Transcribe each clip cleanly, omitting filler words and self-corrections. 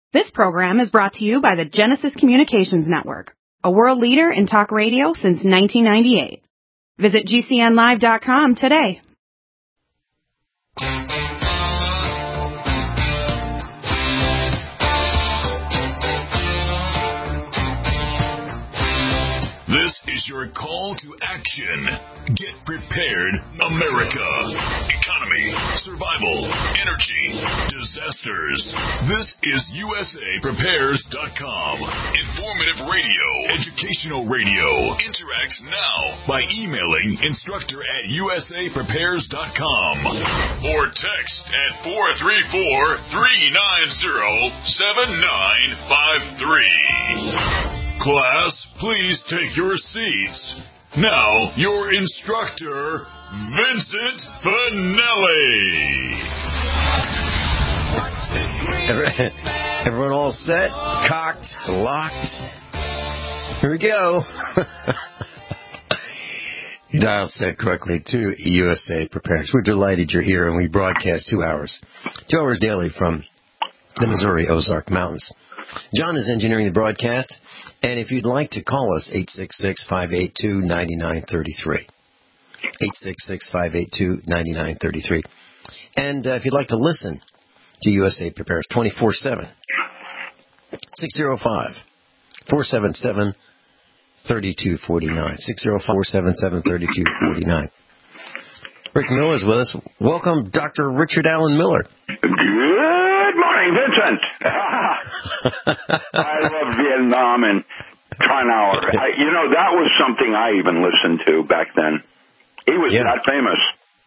This program is brought to you by the Genesis Communications Network, a world leader in talk radio since 1998. Visit GCNlive.com today. This is your call to action. Get prepared, America. Economy, survival, energy, disasters. This is USAPrepares.com. Informative radio, educational radio. Interact now by emailing instructor@USAPrepares.com or text at 434-390-7953. Class, please take your seats. Now, your instructor, Vincent Finelli. Everyone all set? Cocked? Locked? Here we go. You dialed set correctly to USA Prepares. We're delighted you're here, and we broadcast 2 hours. 2 hours daily from the Missouri Ozark Mountains. John is engineering the broadcast. And if you'd like to call us, 866-582-9933. 866-582-9933. And if you'd like to listen to USA Prepares 24/7, 605-477-3249. 605-477-3249. Rick Miller is with us. Welcome, Dr. Richard Allen Miller. Good morning, Vincent. I love Vietnam and Trinauer. That was something I even listened to back then. He was that famous.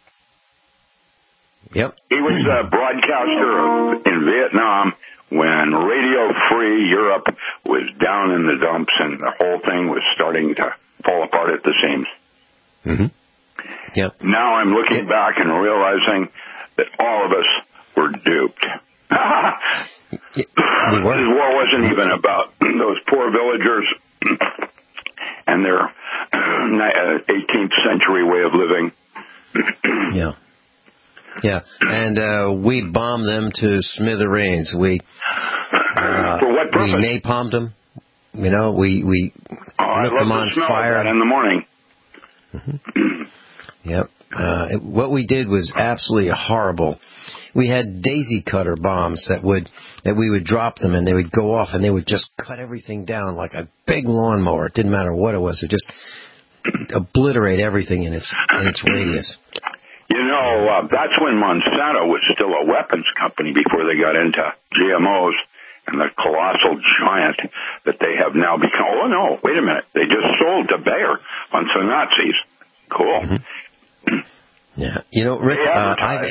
Yep. He was a broadcaster in Vietnam when Radio Free Europe was down in the dumps and the whole thing was starting to fall apart at the seams. Mm-hmm. Yep. Now I'm looking back and realizing that all of us were duped. This war wasn't even about those poor villagers and their 18th century way of living. Yeah. Yeah. And we bombed them to smithereens. For what purpose? We napalmed them. We lit them on fire. In the morning. Mm-hmm. Yep. What we did was absolutely horrible. We had daisy cutter bombs that we would drop them and they would go off and they would just cut everything down like a big lawnmower. It didn't matter what it was. It would just obliterate everything in its radius. That's when Monsanto was still a weapons company before they got into GMOs and the colossal giant that they have now become. Oh, no, wait a minute. They just sold to Bayer on some Nazis. Cool. Mm-hmm. Yeah. Rick, I've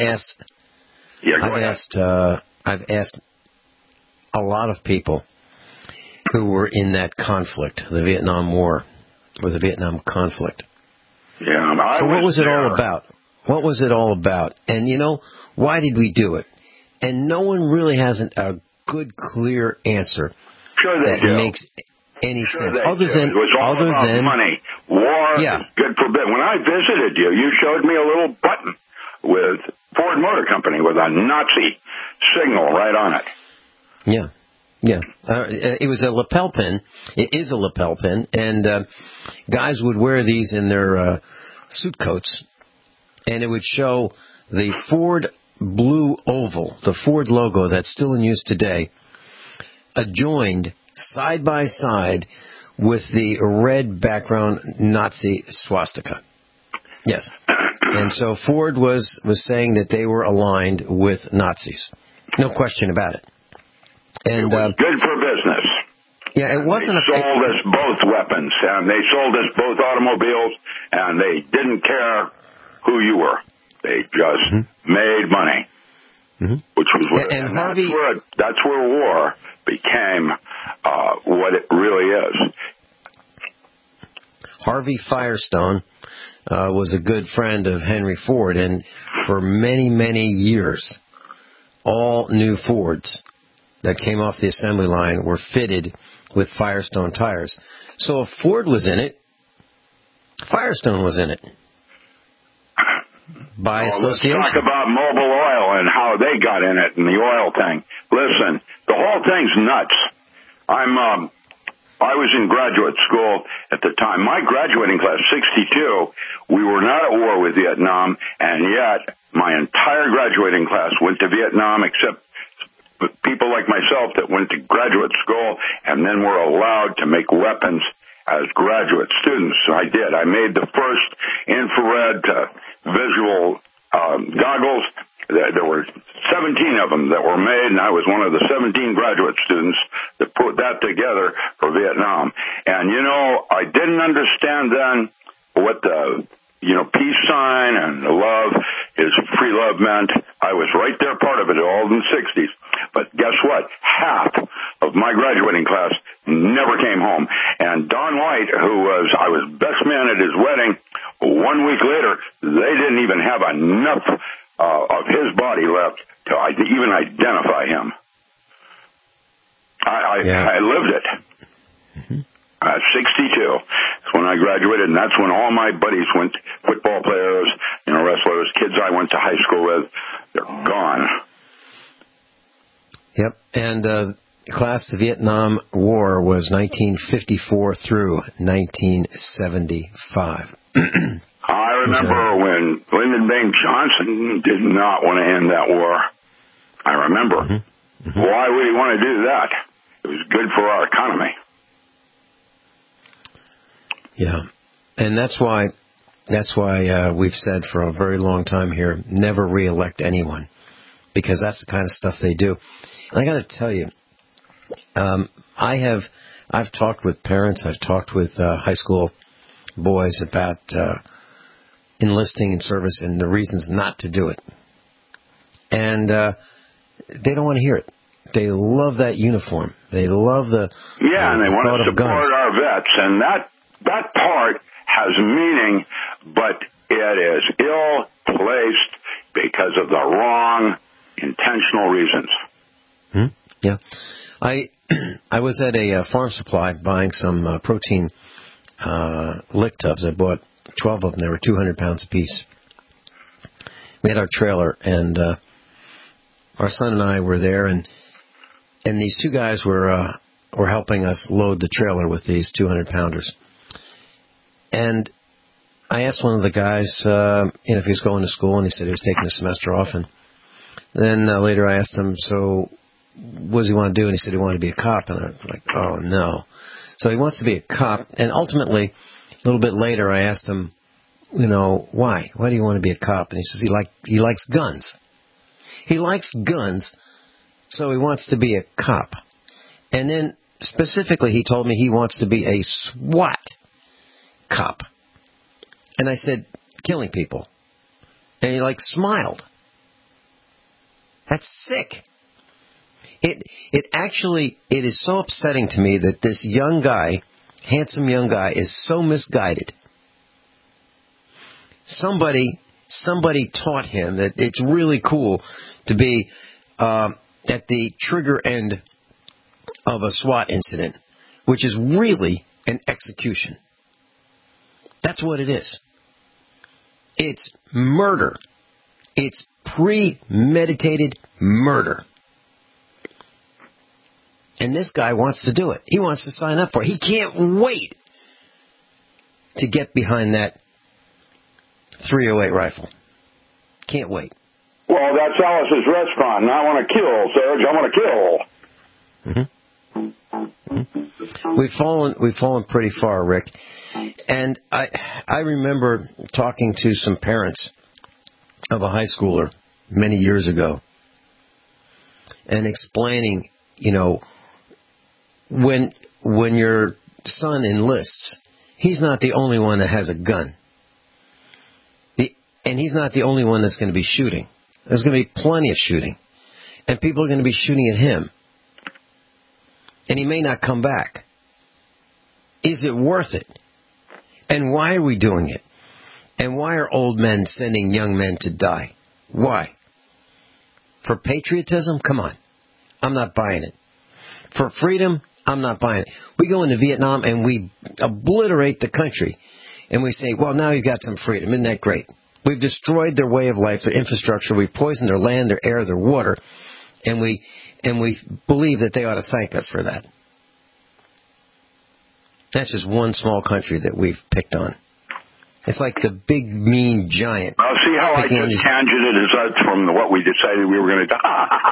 asked a lot of people who were in that conflict, the Vietnam War, or the Vietnam conflict. Yeah. So what was it all about? What was it all about? And, why did we do it? And no one really has a good, clear answer that makes any sense. Other than money. War is good for business. When I visited you, you showed me a little button with Ford Motor Company with a Nazi signal right on it. Yeah. Yeah. It was a lapel pin. It is a lapel pin. And guys would wear these in their suit coats. And it would show the Ford blue oval, the Ford logo that's still in use today, adjoined side by side with the red background Nazi swastika. Yes. And so Ford was saying that they were aligned with Nazis. No question about it. And it was good for business. Yeah, it wasn't They sold us both weapons, and they sold us both automobiles, and they didn't care who you were. They just made money, which was what, and Harvey, that's where war became what it really is. Harvey Firestone was a good friend of Henry Ford, and for many, many years, all new Fords that came off the assembly line were fitted with Firestone tires. So if Ford was in it, Firestone was in it. by association. Let's talk about Mobil Oil and how they got in it and the oil thing. Listen, the whole thing's nuts. I was in graduate school at the time. My graduating class, 62, we were not at war with Vietnam, and yet my entire graduating class went to Vietnam except people like myself that went to graduate school and then were allowed to make weapons as graduate students. So I did. I made the first infrared visual goggles. There were 17 of them that were made, and I was one of the 17 graduate students that put that together for Vietnam. And, I didn't understand then what the, peace sign and the love, free love meant. I was right there, part of it, all in the 60s. But guess what? Half of my graduating class never came home. And Don White, I was best man at his wedding, 1 week later, they didn't even have enough of his body left to even identify him. I lived it. Mm-hmm. 62. That's when I graduated, and that's when all my buddies went, football players, wrestlers, kids I went to high school with, they're gone. Yep, and class the Vietnam War was 1954 through 1975. I remember when Lyndon Baines Johnson did not want to end that war. I remember. Mm-hmm. Mm-hmm. Why would he want to do that? It was good for our economy. Yeah, and that's why we've said for a very long time here, never reelect anyone, because that's the kind of stuff they do. And I got to tell you, I've talked with parents, I've talked with high school boys about enlisting in service and the reasons not to do it. And they don't want to hear it. They love that uniform. They love the and they want to support our vets. And that part has meaning, but it is ill-placed because of the wrong intentional reasons. Yeah. I was at a farm supply buying some protein lick tubs. I bought 12 of them. They were 200 pounds apiece. We had our trailer, and our son and I were there, and these two guys were helping us load the trailer with these 200-pounders. And I asked one of the guys if he was going to school, and he said he was taking a semester off. And then later I asked him, so what does he want to do? And he said he wanted to be a cop. And I'm like, oh, no. So he wants to be a cop. And ultimately, a little bit later, I asked him, why? Why do you want to be a cop? And he says he likes guns. He likes guns, so he wants to be a cop. And then specifically, he told me he wants to be a SWAT cop. And I said, killing people. And he smiled. That's sick. It is so upsetting to me that this young guy, handsome young guy, is so misguided. Somebody taught him that it's really cool to be at the trigger end of a SWAT incident, which is really an execution. That's what it is. It's murder. It's premeditated murder. And this guy wants to do it. He wants to sign up for it. He can't wait to get behind that .308 rifle. Can't wait. Well, that's Alice's restaurant, and I want to kill, Serge. I want to kill. Mm-hmm. We've fallen pretty far, Rick. And I remember talking to some parents of a high schooler many years ago and explaining, when your son enlists, he's not the only one that has a gun. And he's not the only one that's going to be shooting. There's going to be plenty of shooting. And people are going to be shooting at him. And he may not come back. Is it worth it? And why are we doing it? And why are old men sending young men to die? Why? For patriotism? Come on. I'm not buying it. For freedom? I'm not buying it. We go into Vietnam and we obliterate the country. And we say, well, now you've got some freedom. Isn't that great? We've destroyed their way of life, their infrastructure. We've poisoned their land, their air, their water. And we believe that they ought to thank us for that. That's just one small country that we've picked on. It's like the big, mean giant. I'll see how I just tangented us from what we decided we were going to do.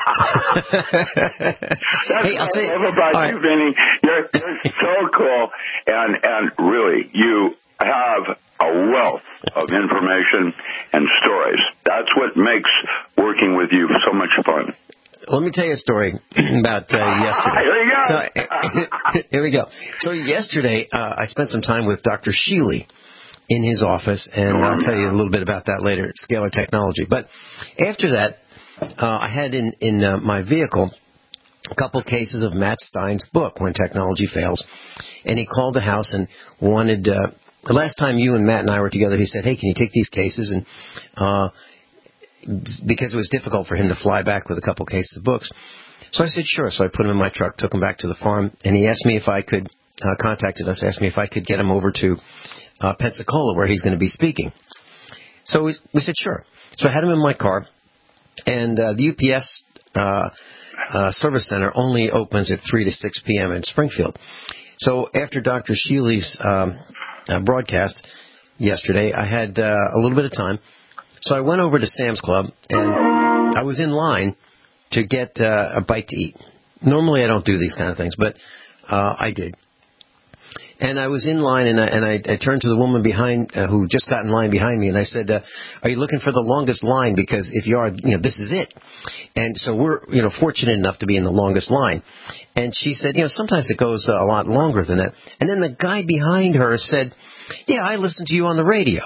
Hey, I'll tell you. About you, Vinny. You're so cool. And really, you have a wealth of information and stories. That's what makes working with you so much fun. Let me tell you a story about yesterday. Here you go. Here we go. So yesterday, I spent some time with Dr. Sheely in his office, and I'll tell you a little bit about that later at Scalar Technology. But after that, I had in my vehicle a couple cases of Matt Stein's book, When Technology Fails, and he called the house and wanted... the last time you and Matt and I were together, he said, hey, can you take these cases? And because it was difficult for him to fly back with a couple cases of books. So I said, sure. So I put them in my truck, took them back to the farm, and he asked me if I could, contacted us, asked me if I could get him over to Pensacola, where he's going to be speaking. So we said, sure. So I had him in my car, and the UPS service center only opens at 3 to 6 p.m. in Springfield. So after Dr. Sheely's broadcast yesterday, I had a little bit of time. So I went over to Sam's Club, and I was in line to get a bite to eat. Normally I don't do these kind of things, but I did. And I was in line, and I turned to the woman behind who just got in line behind me, and I said, are you looking for the longest line? Because if you are, this is it. And so we're, fortunate enough to be in the longest line. And she said, sometimes it goes a lot longer than that. And then the guy behind her said, yeah, I listen to you on the radio.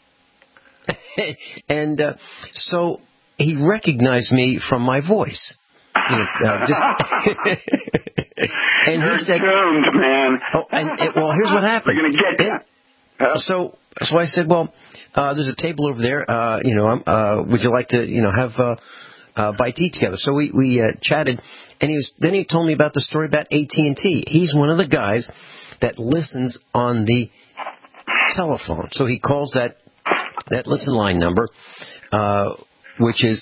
And so he recognized me from my voice. And he said, tuned, man. Oh, well, here's what happened. We're going to get that. So I said, well, there's a table over there. Would you like to, have a bite to eat together? So we chatted, and then he told me about the story about AT&T. He's one of the guys that listens on the telephone. So he calls that listen line number, which is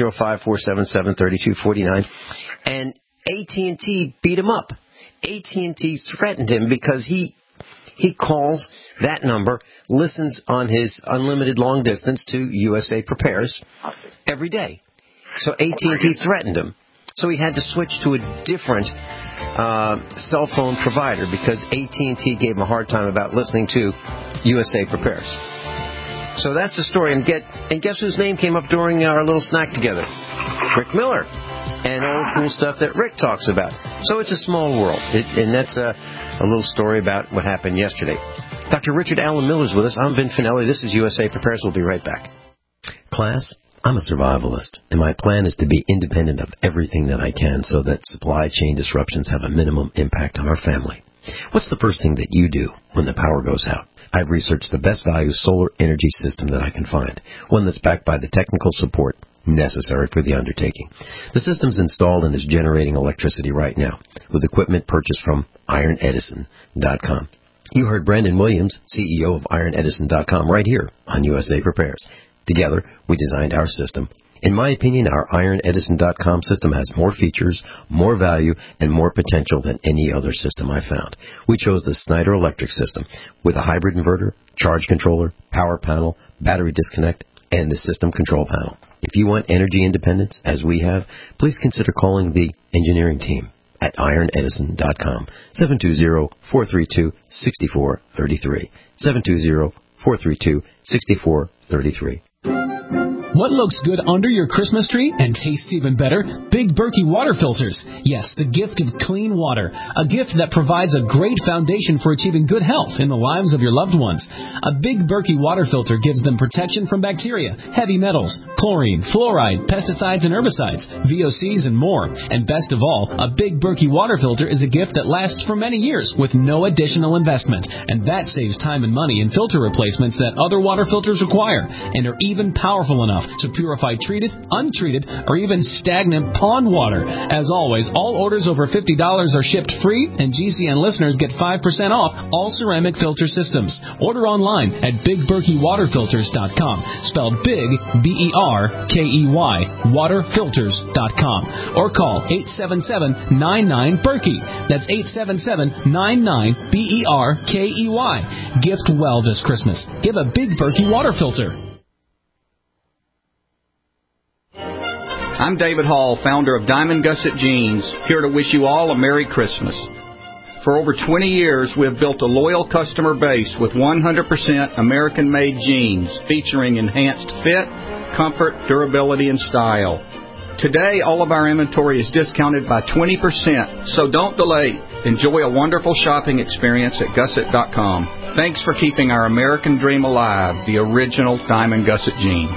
605-477-3249, and AT&T beat him up. AT&T threatened him because he calls that number, listens on his unlimited long distance to USA Prepares every day. So AT&T threatened him. So he had to switch to a different cell phone provider because AT&T gave him a hard time about listening to USA Prepares. So that's the story. And guess whose name came up during our little snack together? Rick Miller. And all the cool stuff that Rick talks about. So it's a small world. And that's a little story about what happened yesterday. Dr. Richard Alan Miller's with us. I'm Vin Finelli. This is USA Prepares. We'll be right back. Class, I'm a survivalist, and my plan is to be independent of everything that I can so that supply chain disruptions have a minimum impact on our family. What's the first thing that you do when the power goes out? I've researched the best value solar energy system that I can find, one that's backed by the technical support necessary for the undertaking. The system's installed and is generating electricity right now with equipment purchased from IronEdison.com. You heard Brandon Williams, CEO of IronEdison.com, right here on USA Prepares. Together, we designed our system. In my opinion, our IronEdison.com system has more features, more value, and more potential than any other system I found. We chose the Snyder Electric system with a hybrid inverter, charge controller, power panel, battery disconnect, and the system control panel. If you want energy independence, as we have, please consider calling the engineering team at IronEdison.com, 720-432-6433, 720-432-6433. What looks good under your Christmas tree and tastes even better? Big Berkey water filters. Yes, the gift of clean water. A gift that provides a great foundation for achieving good health in the lives of your loved ones. A Big Berkey water filter gives them protection from bacteria, heavy metals, chlorine, fluoride, pesticides and herbicides, VOCs and more. And best of all, a Big Berkey water filter is a gift that lasts for many years with no additional investment. And that saves time and money in filter replacements that other water filters require and are even even powerful enough to purify treated, untreated, or even stagnant pond water. As always, all orders over $50 are shipped free, and GCN listeners get 5% off all ceramic filter systems. Order online at BigBerkeyWaterFilters.com, spelled Big, B-E-R-K-E-Y, waterfilters.com, or call 877-99-BERKEY. That's 877-99-BERKEY. Gift well this Christmas. Give a Big Berkey water filter. I'm David Hall, founder of Diamond Gusset Jeans, here to wish you all a Merry Christmas. For over 20 years, we have built a loyal customer base with 100% American-made jeans featuring enhanced fit, comfort, durability, and style. Today, all of our inventory is discounted by 20%, so don't delay. Enjoy a wonderful shopping experience at Gusset.com. Thanks for keeping our American dream alive, the original Diamond Gusset jean.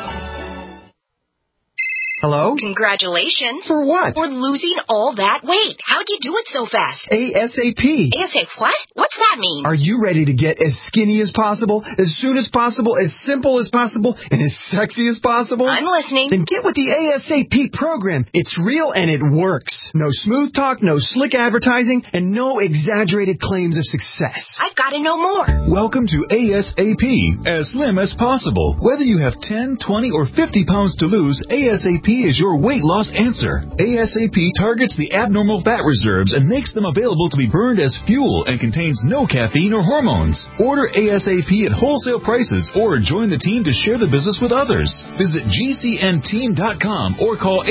Hello? Congratulations. For what? For losing all that weight. How'd you do it so fast? ASAP. ASAP what? What's that mean? Are you ready to get as skinny as possible, as soon as possible, as simple as possible, and as sexy as possible? I'm listening. Then get with the ASAP program. It's real and it works. No smooth talk, no slick advertising, and no exaggerated claims of success. I've got to know more. Welcome to ASAP, as slim as possible. Whether you have 10, 20, or 50 pounds to lose, ASAP is your weight loss answer. ASAP targets the abnormal fat reserves and makes them available to be burned as fuel and contains no caffeine or hormones. Order ASAP at wholesale prices or join the team to share the business with others. Visit GCNteam.com or call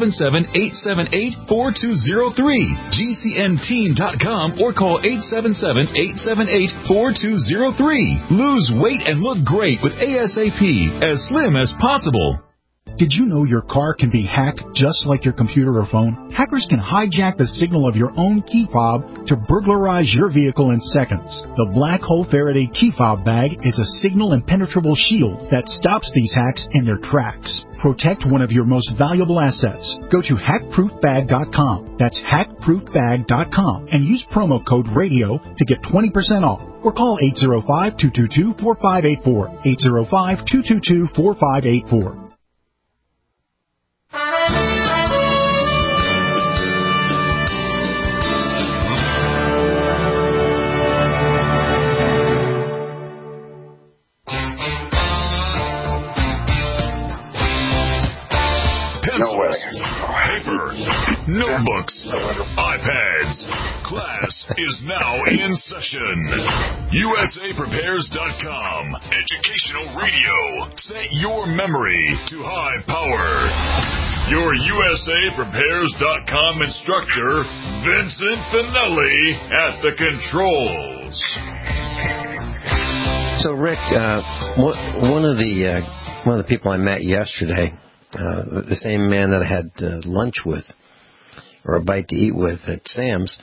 877-878-4203. GCNteam.com or call 877-878-4203. Lose weight and look great with ASAP, as slim as possible. Did you know your car can be hacked just like your computer or phone? Hackers can hijack the signal of your own key fob to burglarize your vehicle in seconds. The Black Hole Faraday key fob bag is a signal impenetrable shield that stops these hacks in their tracks. Protect one of your most valuable assets. Go to hackproofbag.com. That's hackproofbag.com and use promo code RADIO to get 20% off. Or call 805-222-4584. 805-222-4584. Paper, notebooks, iPads. Class is now in session. USAPrepares.com. Educational radio. Set your memory to high power. Your USAPrepares.com instructor, Vincent Finelli, at the controls. So, Rick, one of the people I met yesterday, the same man that I had lunch with, or a bite to eat with at Sam's,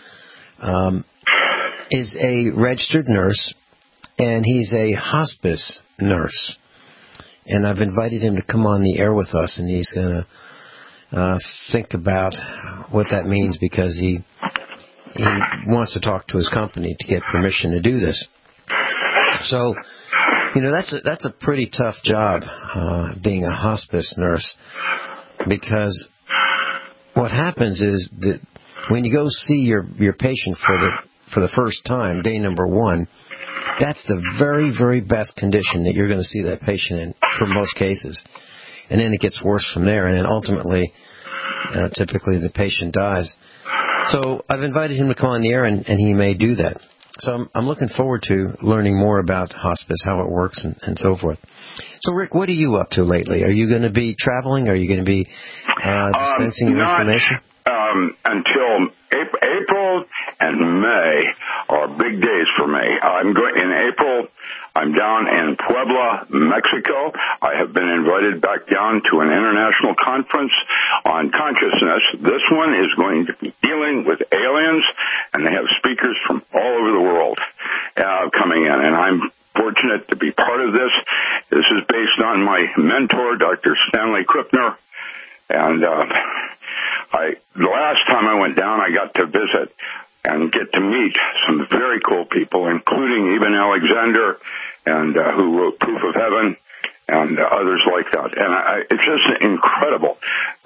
is a registered nurse, and he's a hospice nurse. And I've invited him to come on the air with us, and he's going to think about what that means, because he wants to talk to his company to get permission to do this. So, that's a pretty tough job, being a hospice nurse, because what happens is that when you go see your patient for the first time, day number one, that's the very, very best condition that you're going to see that patient in for most cases. And then it gets worse from there, and then ultimately, typically the patient dies. So I've invited him to come on the air, and he may do that. So I'm looking forward to learning more about hospice, how it works, and so forth. So, Rick, what are you up to lately? Are you going to be traveling? Are you going to be dispensing your information? Until April and May are big days for me. In April, I'm down in Puebla, Mexico. I have been invited back down to an international conference on consciousness. This one is going to be dealing with aliens, and they have speakers from all over the world coming in, and I'm fortunate to be part of this. This is based on my mentor, Dr. Stanley Krippner, and the last time I went down, I got to visit and get to meet some very cool people, including Eben Alexander, and who wrote Proof of Heaven, and others like that. And it's just incredible.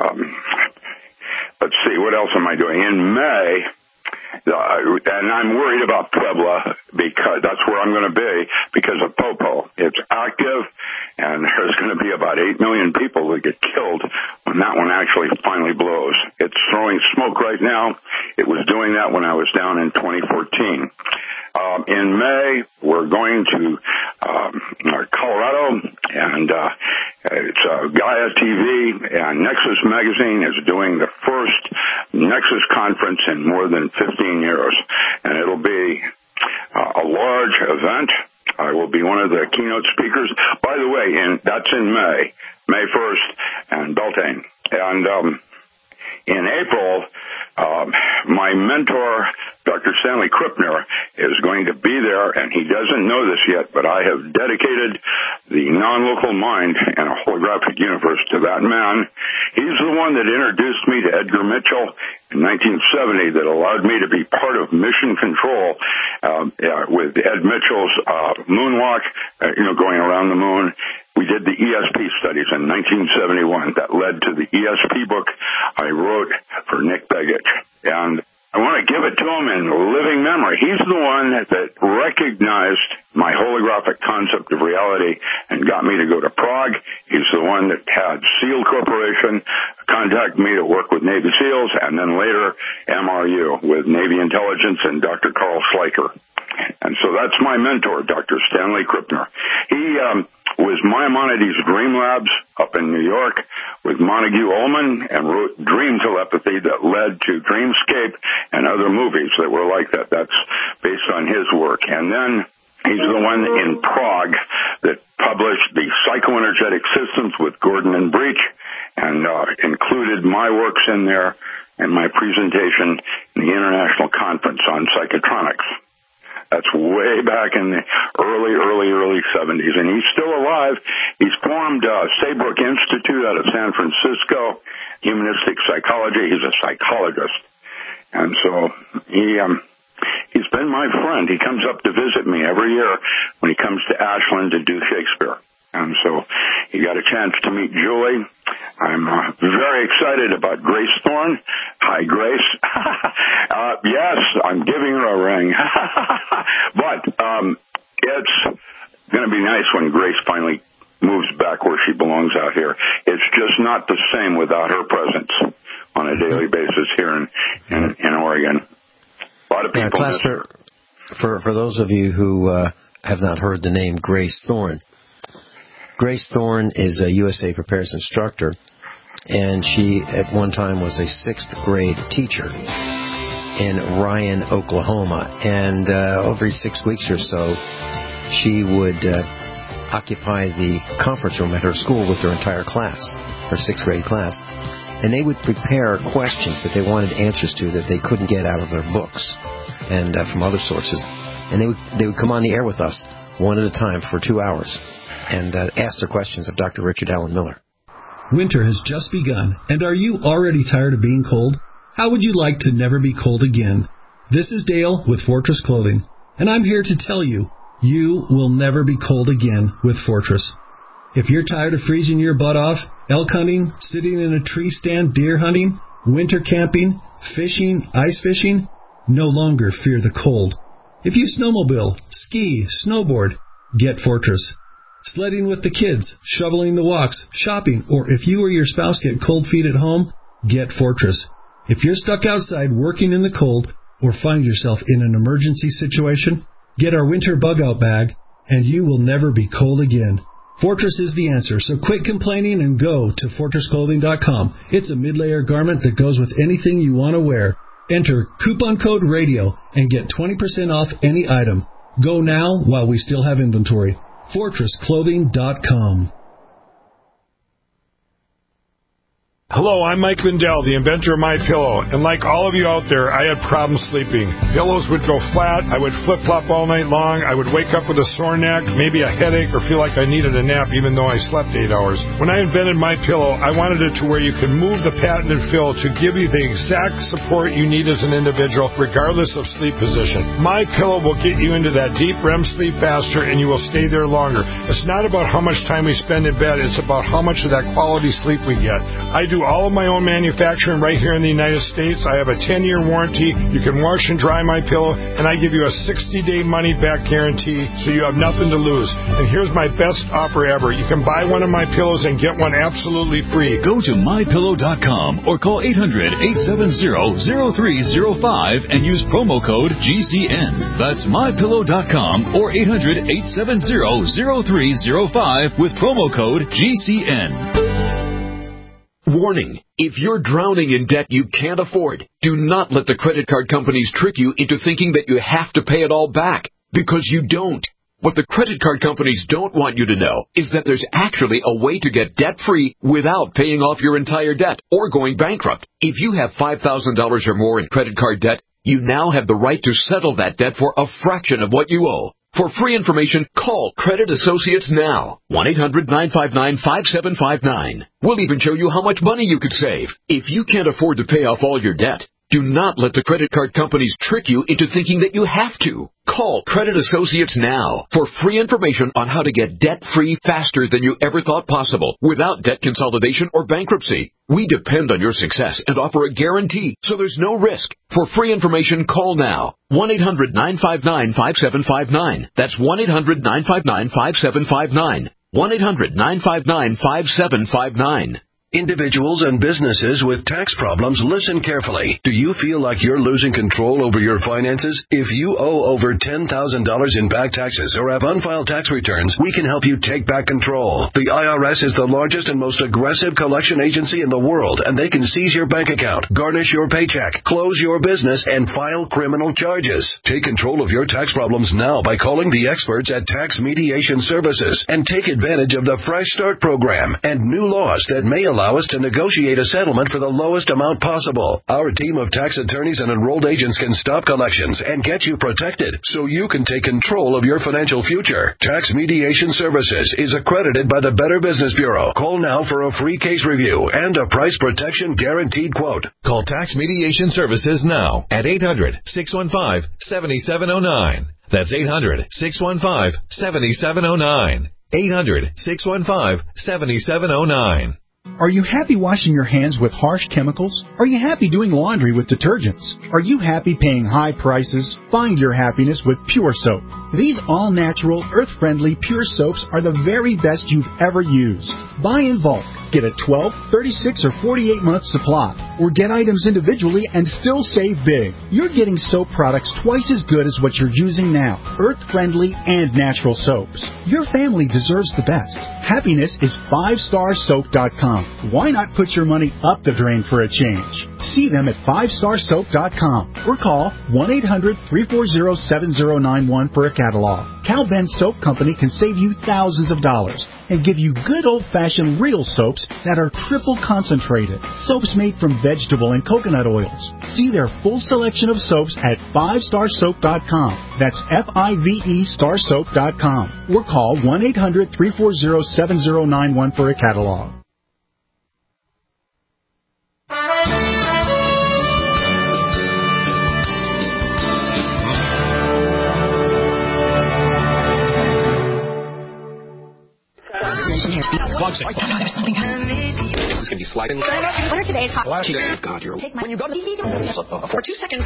Let's see, what else am I doing? In May, and I'm worried about Puebla because that's where I'm going to be because of Popo. It's active, and there's going to be about 8 million people that get killed when that one actually finally blows. It's throwing smoke right now. It was doing that when I was down in 2014. In May, we're going to Colorado, and it's Gaia TV, and Nexus Magazine is doing the first Nexus conference in more than 15 years, and it'll be a large event. I will be one of the keynote speakers. By the way, that's in May 1st, and Beltane. And in April, my mentor, Dr. Stanley Krippner, is going to be there, and he doesn't know this yet, but I have dedicated the non-local mind and a holographic universe to that man. He's the one that introduced me to Edgar Mitchell in 1970 that allowed me to be part of mission control with Ed Mitchell's moonwalk, going around the moon. We did the ESP studies in 1971 that led to the ESP book I wrote for Nick Begich. And I want to give it to him in living memory. He's the one that recognized my holographic concept of reality and got me to go to Prague. He's the one that had SEAL Corporation contact me to work with Navy SEALs, and then later MRU with Navy Intelligence and Dr. Carl Schleicher. And so that's my mentor, Dr. Stanley Krippner. He was Maimonides Dream Labs up in New York with Montague Ullman and wrote Dream Telepathy that led to Dreamscape and other movies that were like that. That's based on his work. And then he's the one in Prague that published the Psychoenergetic Systems with Gordon and Breach and included my works in there and my presentation in the International Conference on Psychotronics. That's way back in the early 70s, and he's still alive. He's formed Saybrook Institute out of San Francisco, humanistic psychology. He's a psychologist, and so he's been my friend. He comes up to visit me every year when he comes to Ashland to do Shakespeare. And so you got a chance to meet Julie. I'm very excited about Grace Thorne. Hi, Grace. Yes, I'm giving her a ring. But it's going to be nice when Grace finally moves back where she belongs out here. It's just not the same without her presence on a daily basis here in Oregon. A lot of people. Claster, for those of you who have not heard the name Grace Thorne, Grace Thorne is a USA Prepares instructor, and she at one time was a 6th grade teacher in Ryan, Oklahoma. And every 6 weeks or so, she would occupy the conference room at her school with her entire class, her 6th grade class. And they would prepare questions that they wanted answers to that they couldn't get out of their books and from other sources. And they would come on the air with us one at a time for 2 hours and ask their questions of Dr. Richard Allen Miller. Winter has just begun, and are you already tired of being cold? How would you like to never be cold again? This is Dale with Fortress Clothing, and I'm here to tell you, you will never be cold again with Fortress. If you're tired of freezing your butt off, elk hunting, sitting in a tree stand, deer hunting, winter camping, fishing, ice fishing, no longer fear the cold. If you snowmobile, ski, snowboard, get Fortress. Sledding with the kids, shoveling the walks, shopping, or if you or your spouse get cold feet at home, get Fortress. If you're stuck outside working in the cold or find yourself in an emergency situation, get our winter bug-out bag, and you will never be cold again. Fortress is the answer, so quit complaining and go to FortressClothing.com. It's a mid-layer garment that goes with anything you want to wear. Enter coupon code RADIO and get 20% off any item. Go now while we still have inventory. FortressClothing.com. Hello, I'm Mike Lindell, the inventor of MyPillow, and like all of you out there, I had problems sleeping. Pillows would go flat, I would flip-flop all night long, I would wake up with a sore neck, maybe a headache, or feel like I needed a nap even though I slept 8 hours. When I invented MyPillow, I wanted it to where you can move the patented fill to give you the exact support you need as an individual, regardless of sleep position. MyPillow will get you into that deep REM sleep faster, and you will stay there longer. It's not about how much time we spend in bed, it's about how much of that quality sleep we get. I do all of my own manufacturing right here in the United States. I have a 10-year warranty. You can wash and dry my pillow, and I give you a 60-day money-back guarantee, so you have nothing to lose. And here's my best offer ever. You can buy one of my pillows and get one absolutely free. Go to MyPillow.com or call 800-870-0305 and use promo code GCN. That's MyPillow.com or 800-870-0305 with promo code GCN. Warning, if you're drowning in debt you can't afford, do not let the credit card companies trick you into thinking that you have to pay it all back, because you don't. What the credit card companies don't want you to know is that there's actually a way to get debt-free without paying off your entire debt or going bankrupt. If you have $5,000 or more in credit card debt, you now have the right to settle that debt for a fraction of what you owe. For free information, call Credit Associates now. 1-800-959-5759. We'll even show you how much money you could save. If you can't afford to pay off all your debt, do not let the credit card companies trick you into thinking that you have to. Call Credit Associates now for free information on how to get debt-free faster than you ever thought possible without debt consolidation or bankruptcy. We depend on your success and offer a guarantee, so there's no risk. For free information, call now. 1-800-959-5759. That's 1-800-959-5759. 1-800-959-5759. Individuals and businesses with tax problems, listen carefully. Do you feel like you're losing control over your finances? If you owe over $10,000 in back taxes or have unfiled tax returns, we can help you take back control. The IRS is the largest and most aggressive collection agency in the world, and they can seize your bank account, garnish your paycheck, close your business, and file criminal charges. Take control of your tax problems now by calling the experts at Tax Mediation Services and take advantage of the Fresh Start program and new laws that may allow us to negotiate a settlement for the lowest amount possible. Our team of tax attorneys and enrolled agents can stop collections and get you protected so you can take control of your financial future. Tax Mediation Services is accredited by the Better Business Bureau. Call now for a free case review and a price protection guaranteed quote. Call Tax Mediation Services now at 800-615-7709. That's 800-615-7709. 800-615-7709. Are you happy washing your hands with harsh chemicals? Are you happy doing laundry with detergents? Are you happy paying high prices? Find your happiness with Pure Soap. These all-natural, earth-friendly Pure Soaps are the very best you've ever used. Buy in bulk. Get a 12, 36, or 48-month supply. Or get items individually and still save big. You're getting soap products twice as good as what you're using now. Earth-friendly and natural soaps. Your family deserves the best. Happiness is 5starsoap.com. Why not put your money up the drain for a change? See them at 5starsoap.com or call 1-800-340-7091 for a catalog. Cal Ben Soap Company can save you thousands of dollars and give you good old-fashioned real soaps that are triple concentrated. Soaps made from vegetable and coconut oils. See their full selection of soaps at 5starsoap.com. That's F-I-V-E starsoap.com. Or call 1-800-340-7091 for a catalog. There's something happening. It's going to be sliding. What are today's hot? God, you're... Take my... When you go to the... For 2 seconds.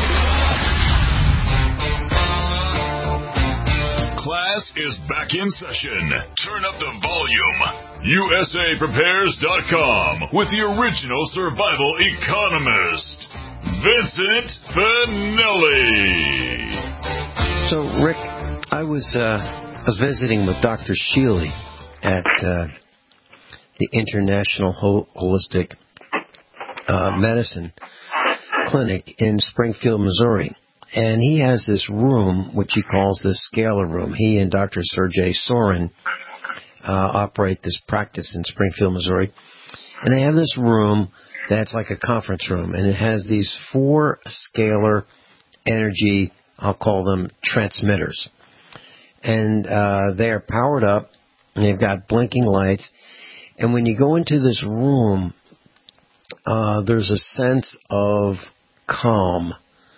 Class is back in session. Turn up the volume. USAPrepares.com with the original survival economist, Vincent Finelli. So, Rick, I was visiting with Dr. Sheely at the International Holistic Medicine Clinic in Springfield, Missouri. And he has this room, which he calls the Scalar Room. He and Dr. Sergey Sorin operate this practice in Springfield, Missouri. And they have this room that's like a conference room, and it has these 4 scalar energy, I'll call them transmitters. And they're powered up, and they've got blinking lights. And when you go into this room, there's a sense of calm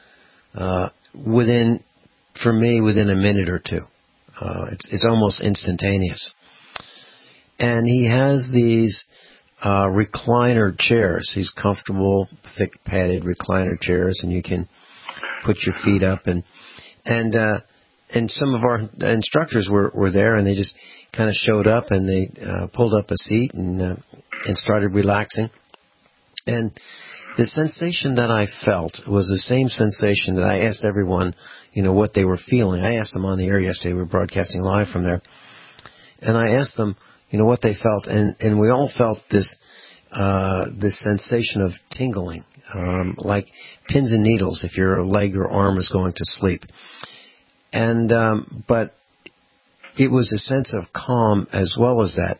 within a minute or two. It's almost instantaneous. And he has these recliner chairs. These comfortable, thick padded recliner chairs, and you can put your feet up. And some of our instructors were there, and they just kind of showed up, and they pulled up a seat and started relaxing. And the sensation that I felt was the same sensation that I asked everyone, what they were feeling. I asked them on the air yesterday. We were broadcasting live from there. And I asked them, what they felt. And we all felt this sensation of tingling, like pins and needles if your leg or arm is going to sleep. And but it was a sense of calm as well as that.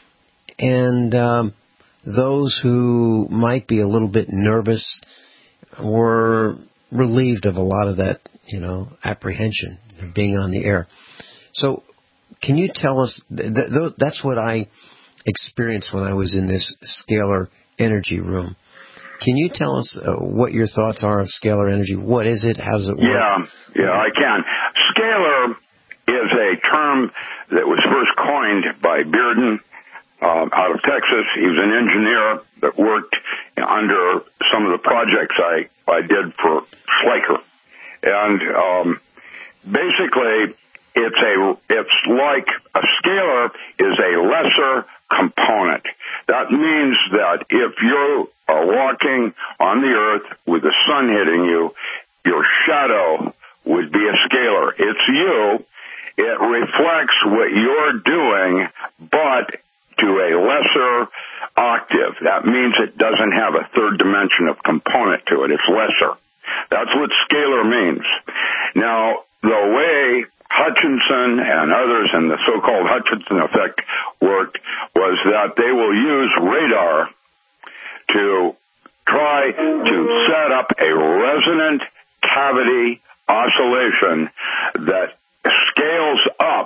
And those who might be a little bit nervous were relieved of a lot of that, apprehension of being on the air. So can you tell us, that's what I experienced when I was in this scalar energy room. Can you tell us what your thoughts are of scalar energy? What is it? How does it work? Yeah, I can. Scalar is a term that was first coined by Bearden out of Texas. He was an engineer that worked under some of the projects I did for Slaker. And basically, it's like a scalar is a lesser component. That means that if you are walking on the earth with the sun hitting you, your shadow would be a scalar. It's you. It reflects what you're doing, but to a lesser octave. That means it doesn't have a third dimension of component to it. It's lesser. That's what scalar means. Now, the way Hutchinson and others in the so-called Hutchinson effect worked was that they will use radar to try to set up a resonant cavity oscillation that scales up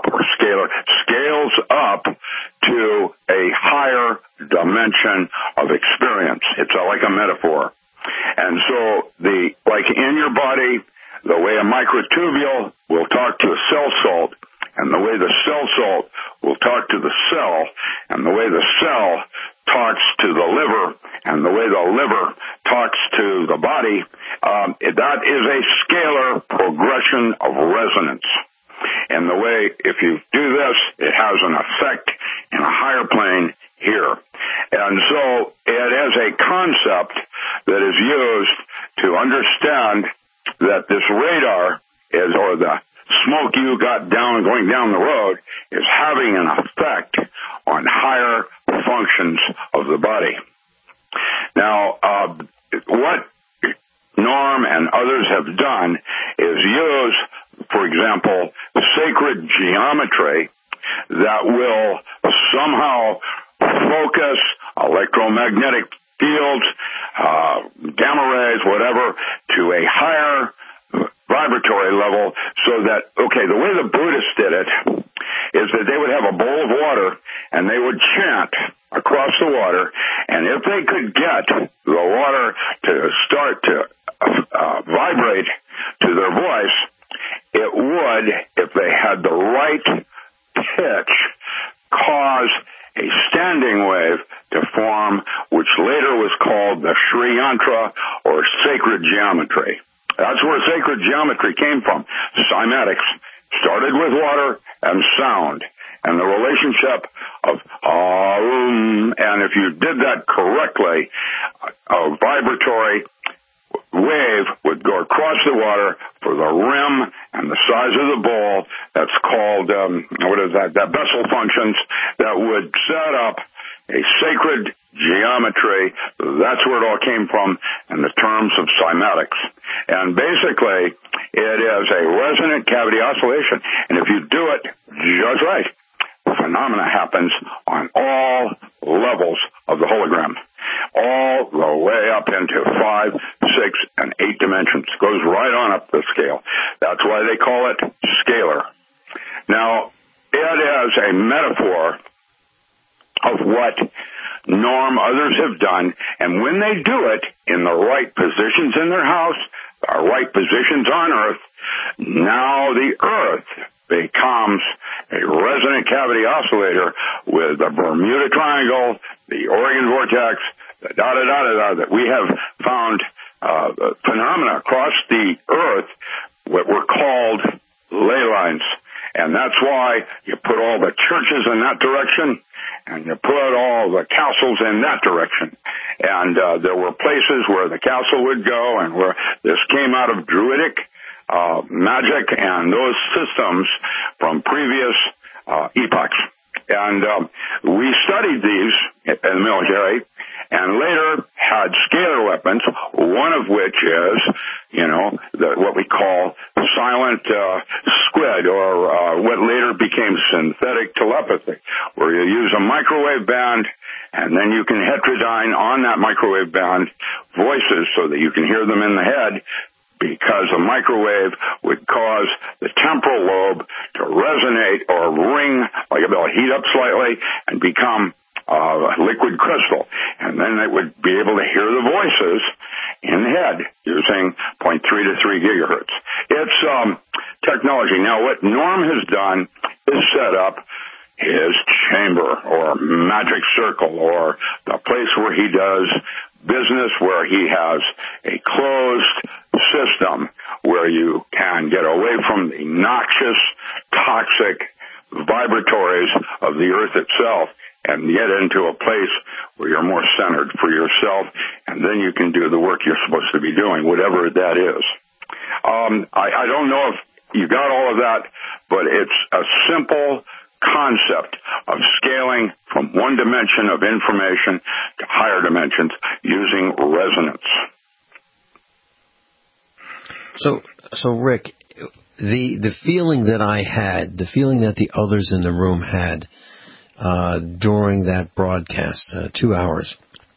to a higher dimension of experience. It's like a metaphor. And so like in your body, the way a microtubule will talk to a cell salt, and the way the cell salt will talk to the cell, and the way the cell talks to the liver, and the way the liver talks to the body, that is a scalar progression of resonance. And the way, if you do this, it has an effect in a higher plane here. And so it is a concept that is used to understand that this radar is, or the smoke you got going down the road, is having an effect on higher functions of the body. Now, what Norm and others have done is use, for example, sacred geometry that will somehow focus electromagnetic fields, gamma rays, whatever, to a higher vibratory level, so that, the way the Buddhists did it is that they would have a bowl of water and they would chant across the water, and if they could get the water to start to vibrate to their voice, it would, if they had the right pitch, cause a standing wave to form, which later was called the Sri Yantra, or sacred geometry. That's where sacred geometry came from. Cymatics started with water and sound, and the relationship of and if you did that correctly, a vibratory wave would go across the water for the rim and the size of the bowl. That's called, that Bessel functions, that would set up a sacred geometry. That's where it all came from in the terms of cymatics. And basically, it is a resonant cavity oscillation. And if you do it just right, phenomena happens on all levels of the hologram. all the way up into 5, 6, and 8 dimensions. Goes right on up the scale. That's why they call it scalar. Now, it is a metaphor of what others have done, and when they do it in the right positions in their house, the right positions on Earth, now the Earth becomes a resonant cavity oscillator with the Bermuda Triangle, the Oregon Vortex, the da-da-da-da-da, that we have found phenomena across the Earth what were called ley lines. And that's why you put all the churches in that direction, and you put all the castles in that direction. And there were places where the castle would go, and where this came out of Druidic magic and those systems from previous epochs. And we studied these in the military, and later had scalar weapons, one of which is, what we call silent squid, or what later became synthetic telepathy, where you use a microwave band, and then you can heterodyne on that microwave band voices so that you can hear them in the head, because a microwave would cause the temporal lobe to resonate or ring like a bell, heat up slightly, and become liquid crystal. And then it would be able to hear the voices in the head using 0.3 to 3 gigahertz. It's technology. Now, what Norm has done is set up his chamber or magic circle, or the place where he does business, where he has a closed system where you can get away from the noxious, toxic vibratories of the Earth itself and get into a place where you're more centered for yourself, and then you can do the work you're supposed to be doing, whatever that is. I don't know if you got all of that, but it's a simple concept of scaling from one dimension of information to higher dimensions using resonance. So Rick, the feeling that I had, the feeling that the others in the room had during that broadcast, 2 hours,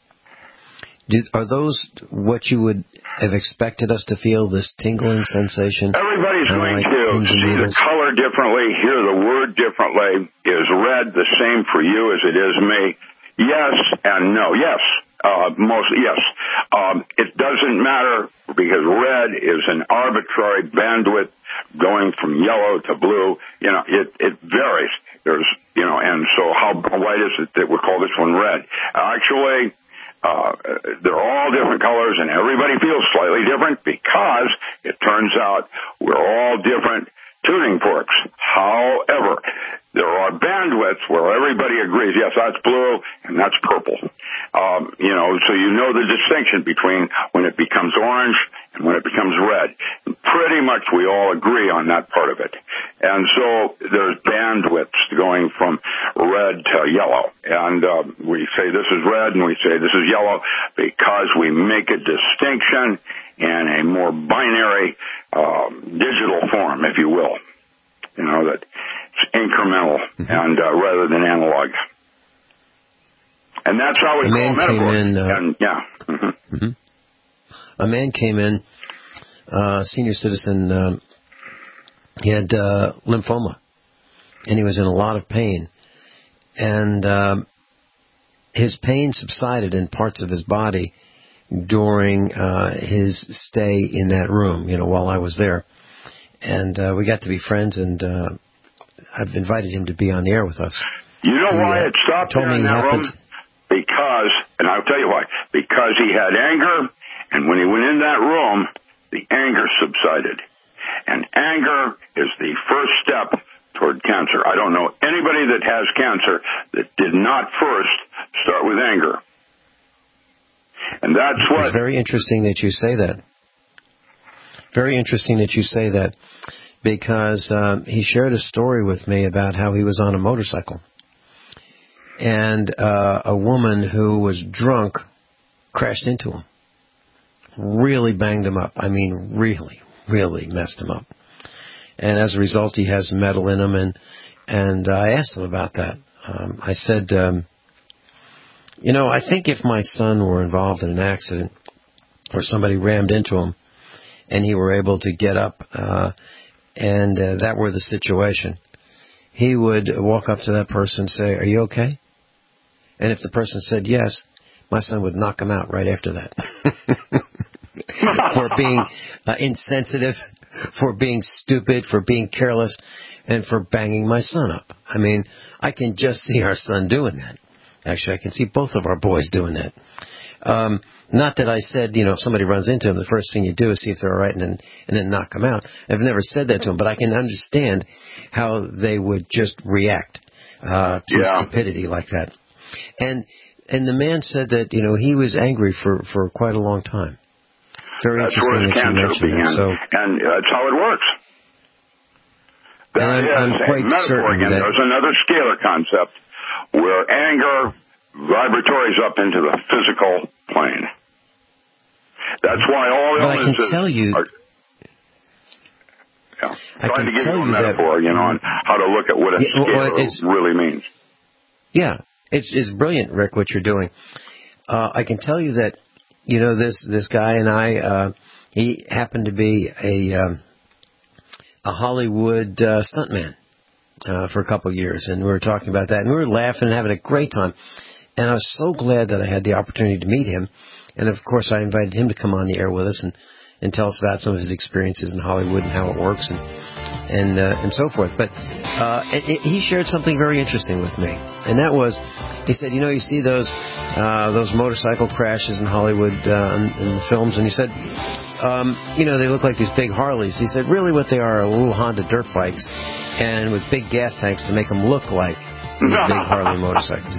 are those what you would have expected us to feel, this tingling sensation? Everybody's going to see the color differently, hear the word differently. Is red the same for you as it is me? Yes and no. Yes. Yes. It doesn't matter, because red is an arbitrary bandwidth going from yellow to blue. It varies. There's, and so why is it that we call this one red? Actually, they're all different colors, and everybody feels slightly different, because it turns out we're all different tuning forks. However, there are bandwidths where everybody agrees, yes, that's blue and that's purple. So you know the distinction between when it becomes orange and when it becomes red. And pretty much we all agree on that part of it. And so there's bandwidths going from red to yellow. And we say this is red and we say this is yellow because we make a distinction in a more binary digital form, if you will. That it's incremental and rather than analog. And that's how we call metaphor. A man came in, senior citizen, he had lymphoma, and he was in a lot of pain. And his pain subsided in parts of his body during his stay in that room, while I was there. And we got to be friends, and I've invited him to be on the air with us. You know why it stopped in that room? Because, and I'll tell you why, because he had anger, and when he went in that room, the anger subsided. And anger is the first step toward cancer. I don't know anybody that has cancer that did not first start with anger. And that's what... It's very interesting that you say that. Very interesting that you say that, because he shared a story with me about how he was on a motorcycle. And a woman who was drunk crashed into him. Really banged him up. I mean, really, really messed him up. And as a result, he has metal in him. And I asked him about that. I said, You know, I think if my son were involved in an accident or somebody rammed into him and he were able to get up and that were the situation, he would walk up to that person and say, "Are you okay?" And if the person said yes, my son would knock him out right after that. For being insensitive, for being stupid, for being careless, and for banging my son up. I mean, I can just see our son doing that. Actually, I can see both of our boys doing that. Not that I said, you know, if somebody runs into him, the first thing you do is see if they're all right and then knock them out. I've never said that to him, but I can understand how they would just react to stupidity like that. And the man said that, you know, he was angry for quite a long time. Very interesting that you mentioned that. So, and that's how it works. And I'm quite certain that there's another scalar concept where anger vibratories up into the physical plane. That's why all illnesses I can tell you, trying to give you a metaphor, you know, on how to look at what a scalar really means. Yeah, it's brilliant, Rick, what you're doing. I can tell you that, you know, this guy and I, he happened to be a Hollywood stuntman for a couple of years, and we were talking about that, and we were laughing and having a great time. And I was so glad that I had the opportunity to meet him. And, of course, I invited him to come on the air with us and tell us about some of his experiences in Hollywood and how it works and so forth. But he shared something very interesting with me, and that was, he said, you know, you see those motorcycle crashes in Hollywood in the films, and he said, you know, they look like these big Harleys. He said, really what they are little Honda dirt bikes, and with big gas tanks to make them look like these big Harley motorcycles.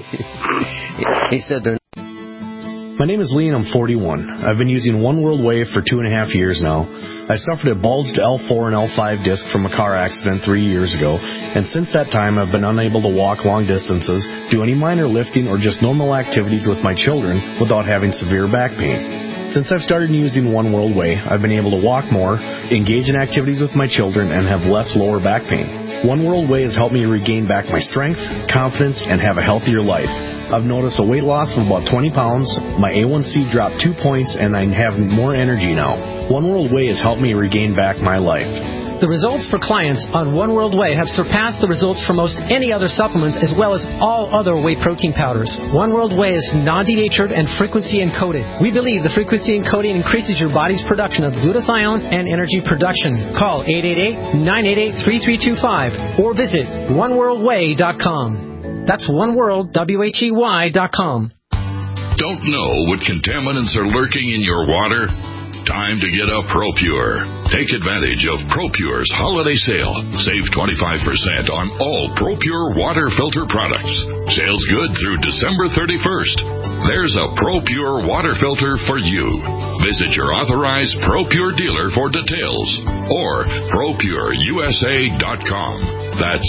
He said they're... My name is Lee and I'm 41. I've been using One World Wave for 2.5 years now. I suffered a bulged L4 and L5 disc from a car accident 3 years ago, and since that time I've been unable to walk long distances, do any minor lifting or just normal activities with my children without having severe back pain. Since I've started using One World Way, I've been able to walk more, engage in activities with my children, and have less lower back pain. One World Way has helped me regain back my strength, confidence, and have a healthier life. I've noticed a weight loss of about 20 pounds, my A1C dropped 2 points, and I have more energy now. One World Way has helped me regain back my life. The results for clients on One World Way have surpassed the results for most any other supplements as well as all other whey protein powders. One World Way is non-denatured and frequency encoded. We believe the frequency encoding increases your body's production of glutathione and energy production. Call 888-988-3325 or visit oneworldway.com. That's oneworld.com. Don't know what contaminants are lurking in your water? Time to get a ProPure. Take advantage of ProPure's holiday sale. Save 25% on all ProPure water filter products. Sales good through December 31st. There's a ProPure water filter for you. Visit your authorized ProPure dealer for details or ProPureUSA.com. That's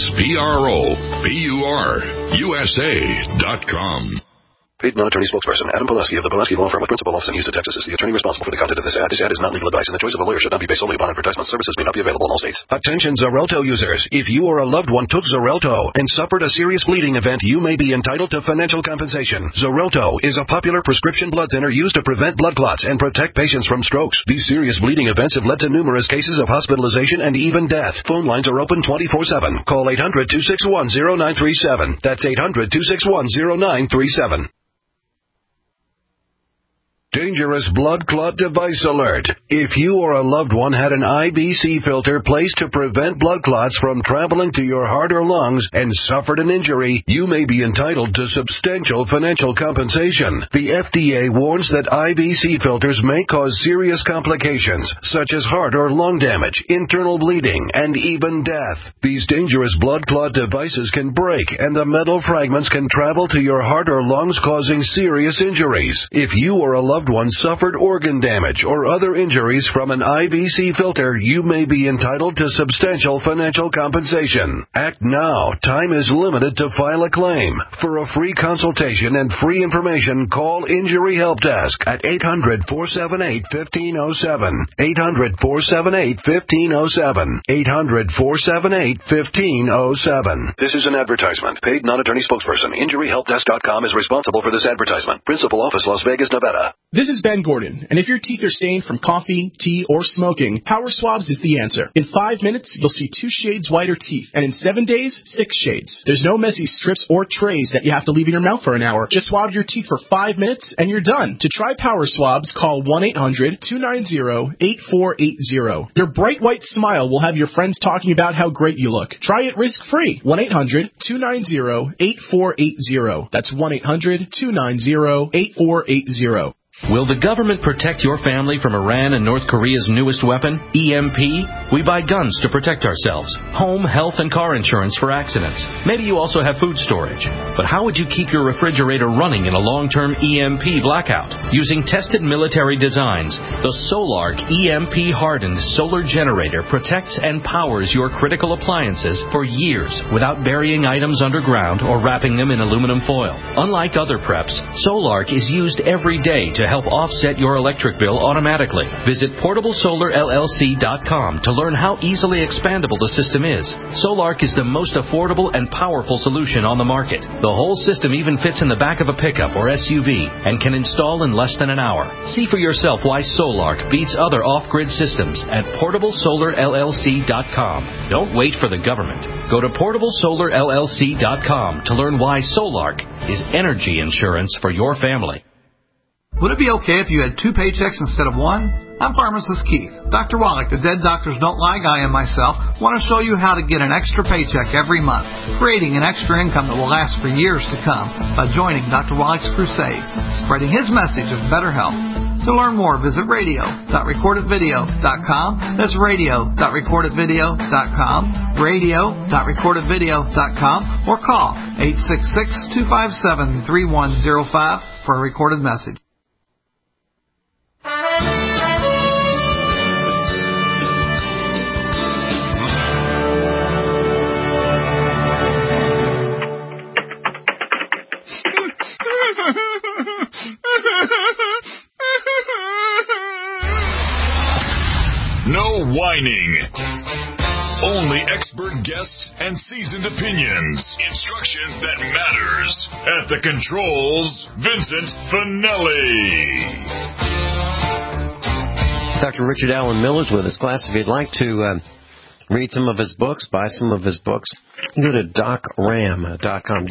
ProPureUSA.com. Paid non-attorney spokesperson Adam Pileski of the Pileski Law Firm with principal office in Houston, Texas is the attorney responsible for the content of this ad. This ad is not legal advice, and the choice of a lawyer should not be based solely upon advertisement. Services may not be available in all states. Attention Xarelto users. If you or a loved one took Xarelto and suffered a serious bleeding event, you may be entitled to financial compensation. Xarelto is a popular prescription blood thinner used to prevent blood clots and protect patients from strokes. These serious bleeding events have led to numerous cases of hospitalization and even death. Phone lines are open 24/7. Call 800-261-0937. That's 800-261-0937. Dangerous blood clot device alert. If you or a loved one had an IBC filter placed to prevent blood clots from traveling to your heart or lungs and suffered an injury, you may be entitled to substantial financial compensation. The FDA warns that IBC filters may cause serious complications, such as heart or lung damage, internal bleeding, and even death. These dangerous blood clot devices can break, and the metal fragments can travel to your heart or lungs, causing serious injuries. If you or a loved loved one suffered organ damage or other injuries from an IBC filter, you may be entitled to substantial financial compensation. Act now. Time is limited to file a claim. For a free consultation and free information, call Injury Help Desk at 800-478-1507. 800-478-1507. 800-478-1507. This is an advertisement. Paid non-attorney spokesperson. InjuryHelpDesk.com is responsible for this advertisement. Principal office, Las Vegas, Nevada. This is Ben Gordon, and if your teeth are stained from coffee, tea, or smoking, Power Swabs is the answer. In 5 minutes, you'll see 2 shades whiter teeth, and in 7 days, 6 shades. There's no messy strips or trays that you have to leave in your mouth for an hour. Just swab your teeth for 5 minutes, and you're done. To try Power Swabs, call 1-800-290-8480. Your bright white smile will have your friends talking about how great you look. Try it risk-free. 1-800-290-8480. That's 1-800-290-8480. Will the government protect your family from Iran and North Korea's newest weapon, EMP? We buy guns to protect ourselves, home, health, and car insurance for accidents. Maybe you also have food storage. But how would you keep your refrigerator running in a long-term EMP blackout? Using tested military designs, the Solark EMP-hardened solar generator protects and powers your critical appliances for years without burying items underground or wrapping them in aluminum foil. Unlike other preps, Solark is used every day to help offset your electric bill automatically. Visit PortableSolarLLC.com to learn how easily expandable the system is. Solark is the most affordable and powerful solution on the market. The whole system even fits in the back of a pickup or SUV and can install in less than an hour. See for yourself why Solark beats other off-grid systems at PortableSolarLLC.com. Don't wait for the government. Go to PortableSolarLLC.com to learn why Solark is energy insurance for your family. Would it be okay if you had 2 paychecks instead of 1? I'm Pharmacist Keith. Dr. Wallach, the Dead Doctors Don't Lie guy, and myself want to show you how to get an extra paycheck every month, creating an extra income that will last for years to come by joining Dr. Wallach's crusade, spreading his message of better health. To learn more, visit radio.recordedvideo.com. That's radio.recordedvideo.com, radio.recordedvideo.com, or call 866-257-3105 for a recorded message. No whining. Only expert guests and seasoned opinions. Instruction that matters. At the controls, Vincent Finelli. Dr. Richard Allen Miller's with us. Class, if you'd like to read some of his books, buy some of his books, go to docram.com.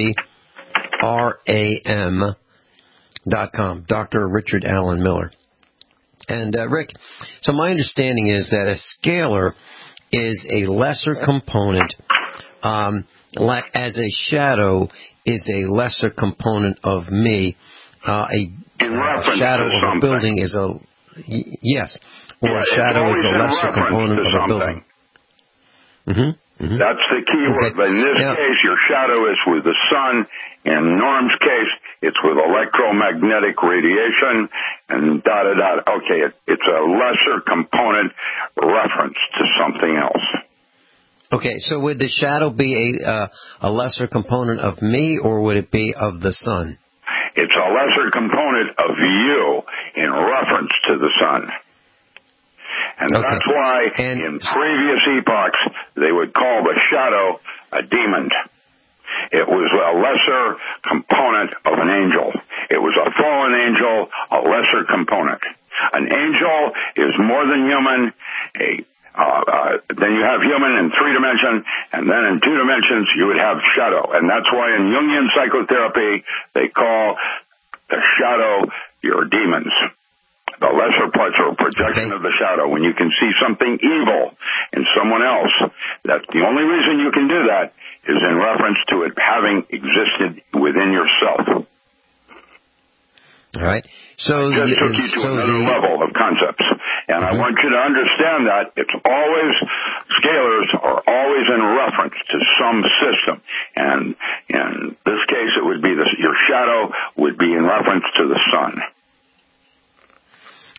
DocRam.com. Dr. Richard Allen Miller. And, Rick, so my understanding is that a scalar is a lesser component, as a shadow is a lesser component of me. A shadow of a building is a, yes, or a shadow is a lesser component of a building. Mm-hmm. Mm-hmm. That's the key word. But in this case, your shadow is with the sun. In Norm's case, it's with electromagnetic radiation and da-da-da. Okay, it's a lesser component reference to something else. Okay, so would the shadow be a lesser component of me, or would it be of the sun? It's a lesser component of you in reference to the sun. And that's why in previous epochs they would call the shadow a demon. It was a lesser component of an angel. It was a fallen angel, a lesser component. An angel is more than human. Then you have human in 3 dimensions, and then in 2 dimensions you would have shadow. And that's why in Jungian psychotherapy they call the shadow your demons. The lesser parts are a projection of the shadow. When you can see something evil in someone else, that's the only reason you can do that is in reference to it having existed within yourself. All right. So just took you to another level of concepts. And I want you to understand that it's always, scalars are always in reference to some system. And in this case, it would be your shadow would be in reference to the sun.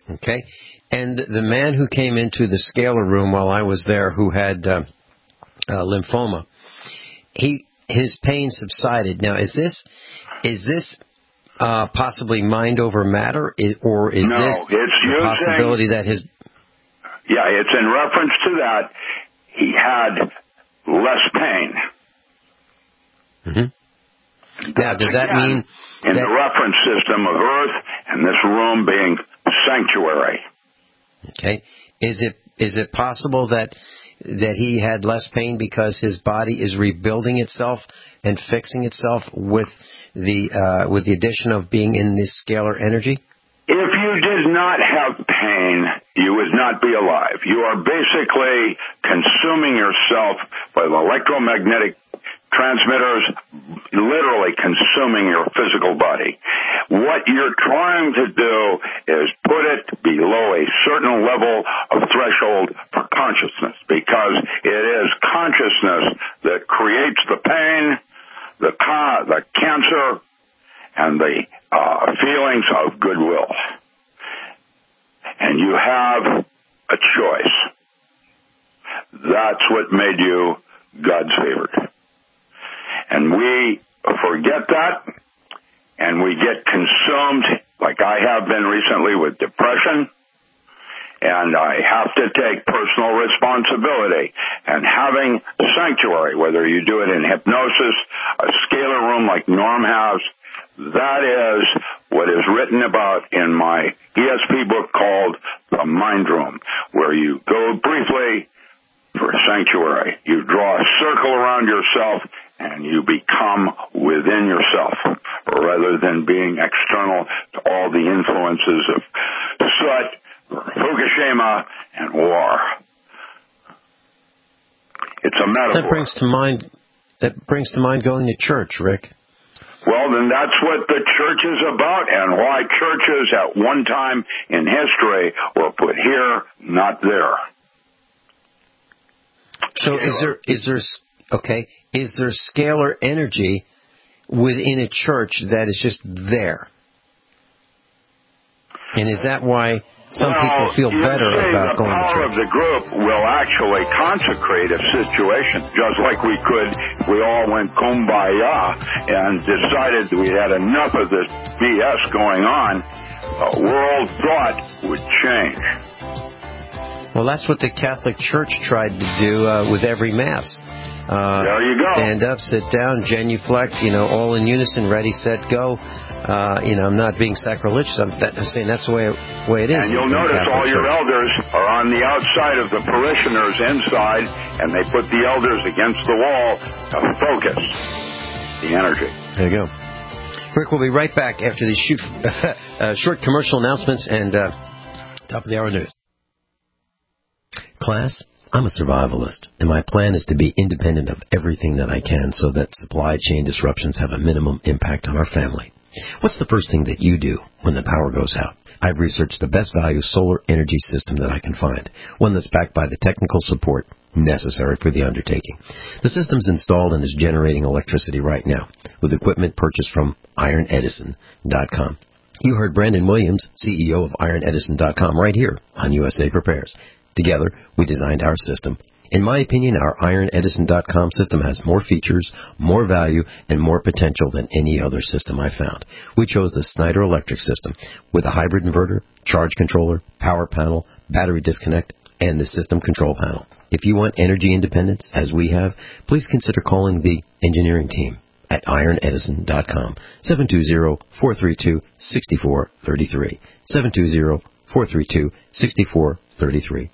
Okay. And the man who came into the scalar room while I was there, who had lymphoma, his pain subsided. Now, is this possibly mind over matter, or is this the possibility that his... Yeah, it's in reference to that. He had less pain. Mm-hmm. Now, does that mean... In the reference system of Earth and this room being sanctuary. Okay. Is it possible that he had less pain because his body is rebuilding itself and fixing itself with the addition of being in this scalar energy? If you did not have pain, you would not be alive. You are basically consuming yourself with electromagnetic transmitters, literally consuming your physical body. What you're trying to do is put it below a certain level of threshold for consciousness, because it is consciousness that creates the pain, the cancer, and the feelings of goodwill. And you have a choice. That's what made you God's favorite. And we forget that, and we get consumed, like I have been recently, with depression, and I have to take personal responsibility. And having sanctuary, whether you do it in hypnosis, a scalar room like Norm has, that is what is written about in my ESP book called The Mind Room, where you go briefly for sanctuary. You draw a circle around yourself, and you become within yourself, rather than being external to all the influences of soot, Fukushima, and war. It's a metaphor. That brings to mind going to church, Rick. Well, then that's what the church is about, and why churches at one time in history were put here, not there. So is there scalar energy within a church that is just there? And is that why some people feel better about going to church? The power of the group will actually consecrate a situation, just like we could if we all went kumbaya and decided we had enough of this BS going on. World thought would change. Well, that's what the Catholic Church tried to do with every Mass. There you go. Stand up, sit down, genuflect, all in unison, ready, set, go. I'm not being sacrilegious. I'm saying that's the way it is. And you'll notice all your elders are on the outside of the parishioners inside, and they put the elders against the wall to focus the energy. There you go. Rick, we'll be right back after these short commercial announcements and top of the hour news. Class, I'm a survivalist, and my plan is to be independent of everything that I can so that supply chain disruptions have a minimum impact on our family. What's the first thing that you do when the power goes out? I've researched the best value solar energy system that I can find, one that's backed by the technical support necessary for the undertaking. The system's installed and is generating electricity right now, with equipment purchased from IronEdison.com. You heard Brandon Williams, CEO of IronEdison.com, right here on USA Prepares. Together, we designed our system. In my opinion, our IronEdison.com system has more features, more value, and more potential than any other system I found. We chose the Snyder Electric system with a hybrid inverter, charge controller, power panel, battery disconnect, and the system control panel. If you want energy independence, as we have, please consider calling the engineering team at IronEdison.com, 720-432-6433, 720-432-6433.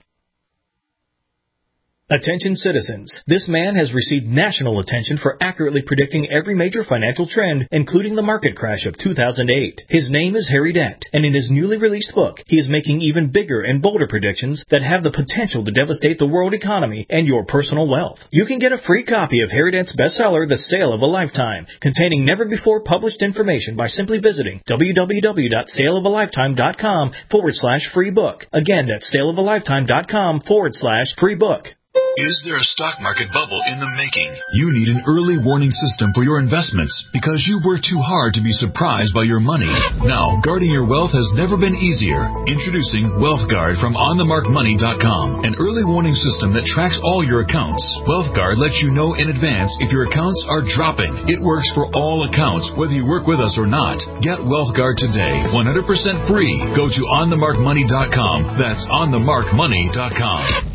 Attention citizens, this man has received national attention for accurately predicting every major financial trend, including the market crash of 2008. His name is Harry Dent, and in his newly released book, he is making even bigger and bolder predictions that have the potential to devastate the world economy and your personal wealth. You can get a free copy of Harry Dent's bestseller, The Sale of a Lifetime, containing never-before-published information by simply visiting www.saleofalifetime.com/free book. Again, that's saleofalifetime.com/free book. Is there a stock market bubble in the making? You need an early warning system for your investments because you work too hard to be surprised by your money. Now, guarding your wealth has never been easier. Introducing WealthGuard from OnTheMarkMoney.com, an early warning system that tracks all your accounts. WealthGuard lets you know in advance if your accounts are dropping. It works for all accounts, whether you work with us or not. Get WealthGuard today, 100% free. Go to OnTheMarkMoney.com. That's OnTheMarkMoney.com.